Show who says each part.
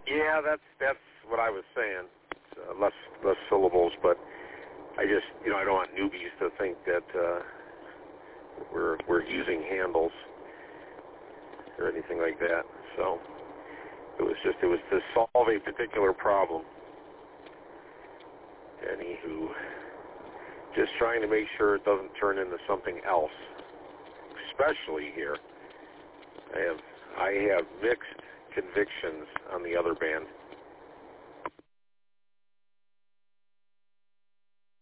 Speaker 1: Yeah, that's what I was saying. It's, less syllables, but I just, I don't want newbies to think that we're using handles or anything like that. So it was to solve a particular problem. Anywho, just trying to make sure it doesn't turn into something else. Especially here, I have mixed convictions on the other band.